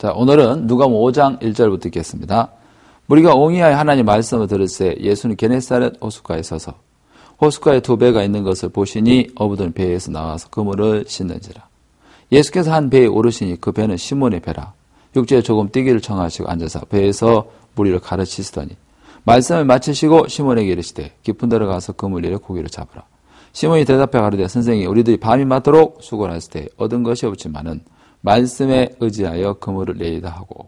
자, 오늘은 누가복음 5장 1절부터 읽겠습니다. 무리가 옹이하여 하나님 말씀을 들을새 예수는 게네사렛 호숫가에 서서 호숫가에 두 배가 있는 것을 보시니 어부들은 배에서 나와서 그물을 씻는지라. 예수께서 한 배에 오르시니 그 배는 시몬의 배라. 육지에 조금 뛰기를 청하시고 앉아서 배에서 무리를 가르치시더니 말씀을 마치시고 시몬에게 이르시되 깊은 데로 가서 그물 일에 고기를 잡으라. 시몬이 대답해 가로되 선생이 우리들이 밤이 맞도록 수고를 했을 때 얻은 것이 없지만은 말씀에 의지하여 그물을 내리다 하고.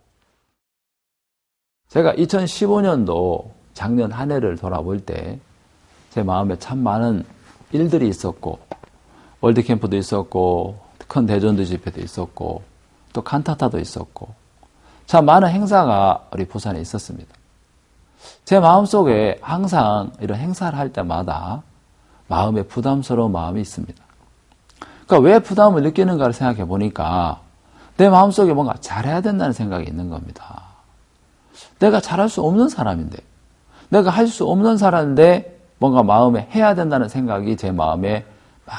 제가 2015년도 작년 한 해를 돌아볼 때 제 마음에 참 많은 일들이 있었고 월드캠프도 있었고 큰 대전도 집회도 있었고 또 칸타타도 있었고 참 많은 행사가 우리 부산에 있었습니다. 제 마음속에 항상 이런 행사를 할 때마다 마음에 부담스러운 마음이 있습니다. 그러니까 왜 부담을 느끼는가를 생각해 보니까 내 마음속에 뭔가 잘해야 된다는 생각이 있는 겁니다. 내가 잘할 수 없는 사람인데, 내가 할 수 없는 사람인데 뭔가 마음에 해야 된다는 생각이 제 마음에 막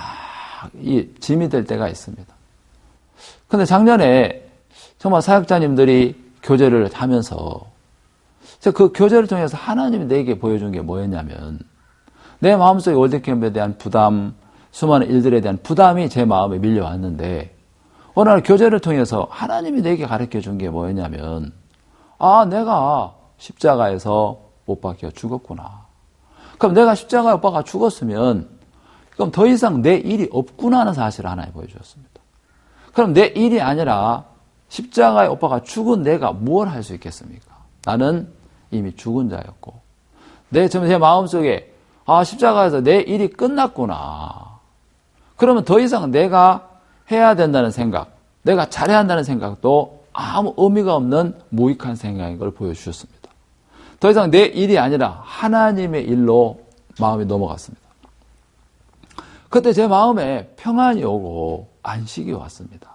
짐이 될 때가 있습니다. 근데 작년에 정말 사역자님들이 교제를 하면서 그 교제를 통해서 하나님이 내게 보여준 게 뭐였냐면 내 마음속에 월드캠프에 대한 부담, 수많은 일들에 대한 부담이 제 마음에 밀려왔는데 어느 날 교제를 통해서 하나님이 내게 가르쳐 준 게 뭐였냐면 내가 십자가에서 못 박혀 죽었구나. 그럼 내가 십자가에 못 박혀 죽었으면 그럼 더 이상 내 일이 없구나 하는 사실을 하나님 보여주셨습니다. 그럼 내 일이 아니라 십자가에 못 박혀 죽은 내가 뭘 할 수 있겠습니까? 나는 이미 죽은 자였고 제 마음속에 십자가에서 내 일이 끝났구나. 그러면 더 이상 내가 해야 된다는 생각, 내가 잘해야 한다는 생각도 아무 의미가 없는 무익한 생각인 걸 보여주셨습니다. 더 이상 내 일이 아니라 하나님의 일로 마음이 넘어갔습니다. 그때 제 마음에 평안이 오고 안식이 왔습니다.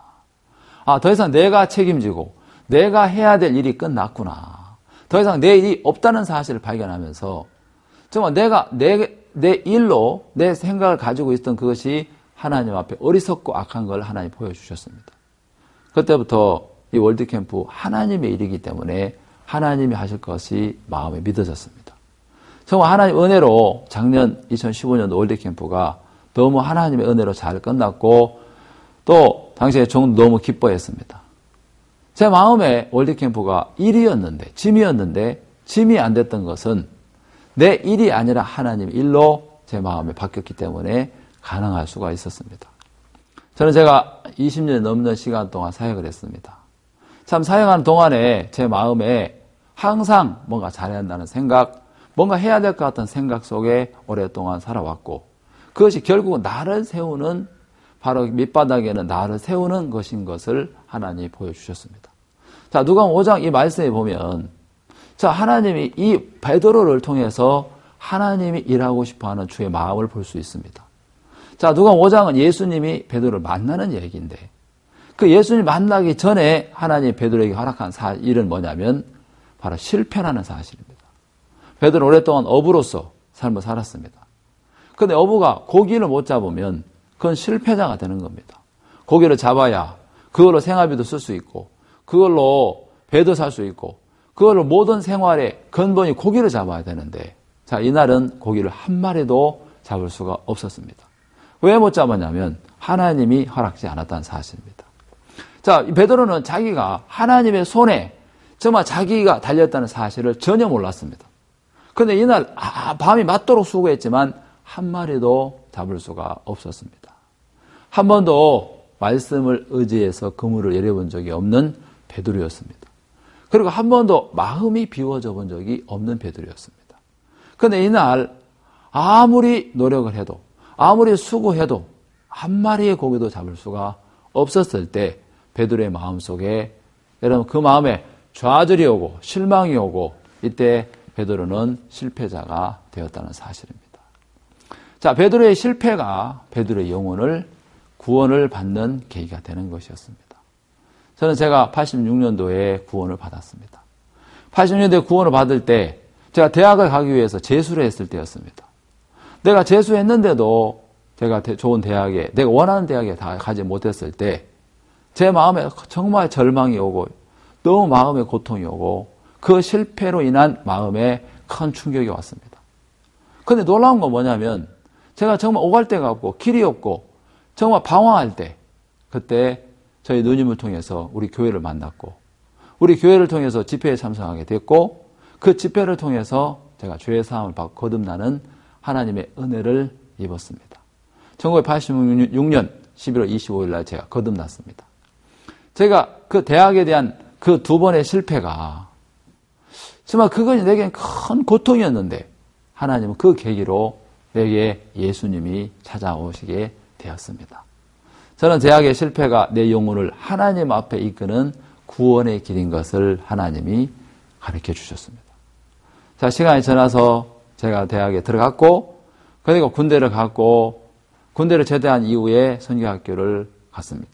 더 이상 내가 책임지고 내가 해야 될 일이 끝났구나. 더 이상 내 일이 없다는 사실을 발견하면서 정말 내가 내 일로 내 생각을 가지고 있던 그것이 하나님 앞에 어리석고 악한 걸 하나님 보여주셨습니다. 그때부터 이 월드캠프 하나님의 일이기 때문에 하나님이 하실 것이 마음에 믿어졌습니다. 정말 하나님 은혜로 작년 2015년도 월드캠프가 너무 하나님의 은혜로 잘 끝났고 또 당시에 종도 너무 기뻐했습니다. 제 마음에 월드캠프가 일이었는데 짐이었는데 짐이 안 됐던 것은 내 일이 아니라 하나님의 일로 제 마음에 바뀌었기 때문에 가능할 수가 있었습니다. 저는 제가 20년 넘는 시간 동안 사역을 했습니다. 참 사역하는 동안에 제 마음에 항상 뭔가 잘해야 한다는 생각, 뭔가 해야 될 것 같은 생각 속에 오랫동안 살아왔고 그것이 결국 나를 세우는 바로 밑바닥에는 나를 세우는 것인 것을 하나님이 보여주셨습니다. 자, 누가복음 5장 이 말씀에 보면 하나님이 이 베드로를 통해서 하나님이 일하고 싶어하는 주의 마음을 볼 수 있습니다. 자, 누가복음 5장은 예수님이 베드로를 만나는 얘기인데 그 예수님 만나기 전에 하나님이 베드로에게 허락한 일은 뭐냐면 바로 실패라는 사실입니다. 베드로는 오랫동안 어부로서 삶을 살았습니다. 그런데 어부가 고기를 못 잡으면 그건 실패자가 되는 겁니다. 고기를 잡아야 그걸로 생활비도 쓸 수 있고 그걸로 배도 살 수 있고 그걸로 모든 생활의 근본이 고기를 잡아야 되는데 이날은 고기를 한 마리도 잡을 수가 없었습니다. 왜 못 잡았냐면 하나님이 허락지 않았다는 사실입니다. 베드로는 자기가 하나님의 손에 정말 자기가 달렸다는 사실을 전혀 몰랐습니다. 그런데 이날 밤이 맞도록 수고했지만 한 마리도 잡을 수가 없었습니다. 한 번도 말씀을 의지해서 그물을 내려본 적이 없는 베드로였습니다. 그리고 한 번도 마음이 비워져 본 적이 없는 베드로였습니다. 그런데 이날 아무리 노력을 해도 아무리 수고해도 한 마리의 고기도 잡을 수가 없었을 때 베드로의 마음속에 여러분 그 마음에 좌절이 오고 실망이 오고 이때 베드로는 실패자가 되었다는 사실입니다. 베드로의 실패가 베드로의 영혼을 구원을 받는 계기가 되는 것이었습니다. 저는 제가 86년도에 구원을 받았습니다. 86년도에 구원을 받을 때 제가 대학을 가기 위해서 재수를 했을 때였습니다. 내가 재수했는데도 제가 좋은 대학에 내가 원하는 대학에 다 가지 못했을 때 제 마음에 정말 절망이 오고 너무 마음의 고통이 오고 그 실패로 인한 마음에 큰 충격이 왔습니다. 근데 놀라운 건 뭐냐면 제가 정말 오갈 데가 없고 길이 없고 정말 방황할 때 그때 저희 누님을 통해서 우리 교회를 만났고 우리 교회를 통해서 집회에 참석하게 됐고 그 집회를 통해서 제가 죄의 사함을 받고 거듭나는 하나님의 은혜를 입었습니다. 1986년 11월 25일 날 제가 거듭났습니다. 제가 그 대학에 대한 그 두 번의 실패가 정말 그것이 내겐 큰 고통이었는데 하나님은 그 계기로 내게 예수님이 찾아오시게 되었습니다. 저는 대학의 실패가 내 영혼을 하나님 앞에 이끄는 구원의 길인 것을 하나님이 가르쳐 주셨습니다. 자, 시간이 지나서 제가 대학에 들어갔고 그리고 군대를 갔고 군대를 제대한 이후에 선교학교를 갔습니다.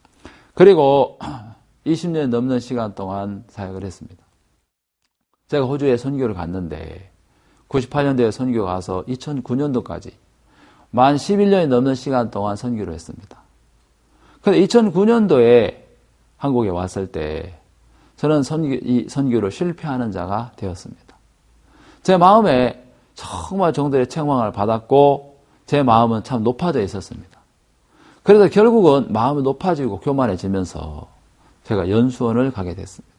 그리고 20년 넘는 시간 동안 사역을 했습니다. 제가 호주에 선교를 갔는데 98년도에 선교 가서 2009년도까지 만 11년이 넘는 시간 동안 선교를 했습니다. 그런데 2009년도에 한국에 왔을 때 저는 이 선교를 실패하는 자가 되었습니다. 제 마음에 정말 정도의 책망을 받았고 제 마음은 참 높아져 있었습니다. 그래서 결국은 마음이 높아지고 교만해지면서 제가 연수원을 가게 됐습니다.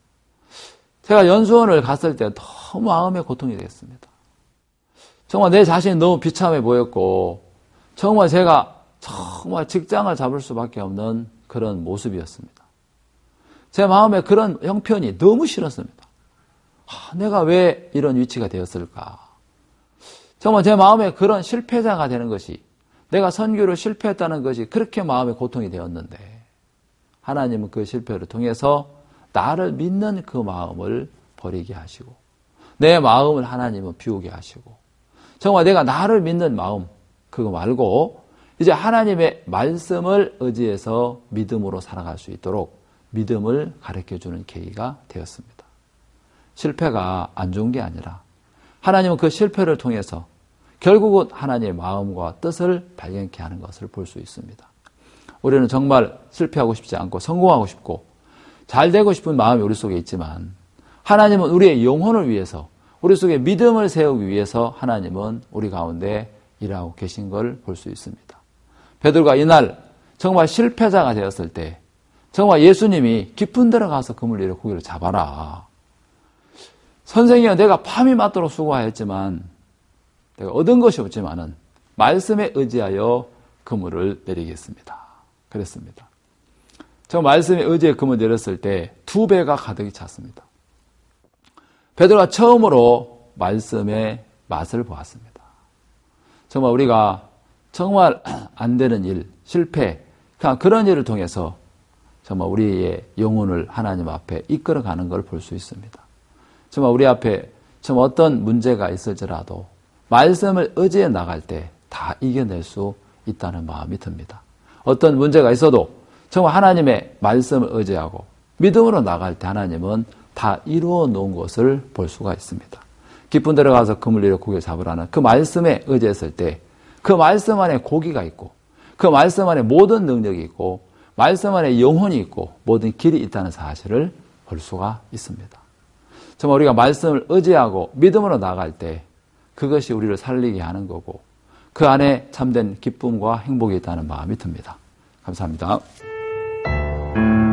제가 연수원을 갔을 때 너무 마음의 고통이 되었습니다. 정말 내 자신이 너무 비참해 보였고 정말 제가 정말 직장을 잡을 수밖에 없는 그런 모습이었습니다. 제 마음에 그런 형편이 너무 싫었습니다. 내가 왜 이런 위치가 되었을까? 정말 제 마음에 그런 실패자가 되는 것이 내가 선교를 실패했다는 것이 그렇게 마음의 고통이 되었는데 하나님은 그 실패를 통해서 나를 믿는 그 마음을 버리게 하시고 내 마음을 하나님은 비우게 하시고 정말 내가 나를 믿는 마음 그거 말고 이제 하나님의 말씀을 의지해서 믿음으로 살아갈 수 있도록 믿음을 가르쳐주는 계기가 되었습니다. 실패가 안 좋은 게 아니라 하나님은 그 실패를 통해서 결국은 하나님의 마음과 뜻을 발견케 하는 것을 볼 수 있습니다. 우리는 정말 실패하고 싶지 않고 성공하고 싶고 잘 되고 싶은 마음이 우리 속에 있지만 하나님은 우리의 영혼을 위해서 우리 속에 믿음을 세우기 위해서 하나님은 우리 가운데 일하고 계신 걸 볼 수 있습니다. 베드로가 이날 정말 실패자가 되었을 때 정말 예수님이 깊은 데로 가서 그물 일에 고기를 잡아라. 선생이여 내가 밤이 맞도록 수고하였지만 내가 얻은 것이 없지만은 말씀에 의지하여 그물을 내리겠습니다. 그랬습니다. 저 말씀에 의지해 그물을 내렸을 때 2배가 가득히 찼습니다. 베드로가 처음으로 말씀의 맛을 보았습니다. 정말 우리가 정말 안 되는 일, 실패, 그런 일을 통해서 정말 우리의 영혼을 하나님 앞에 이끌어가는 걸 볼 수 있습니다. 정말 우리 앞에 정말 어떤 문제가 있을지라도 말씀을 의지해 나갈 때 다 이겨낼 수 있다는 마음이 듭니다. 어떤 문제가 있어도 정말 하나님의 말씀을 의지하고 믿음으로 나갈 때 하나님은 다 이루어 놓은 것을 볼 수가 있습니다. 깊은 데로 가서 그물 일에 고기를 잡으라는 그 말씀에 의지했을 때 그 말씀 안에 고기가 있고 그 말씀 안에 모든 능력이 있고 말씀 안에 영혼이 있고 모든 길이 있다는 사실을 볼 수가 있습니다. 정말 우리가 말씀을 의지하고 믿음으로 나갈 때 그것이 우리를 살리게 하는 거고 그 안에 참된 기쁨과 행복이 있다는 마음이 듭니다. 감사합니다.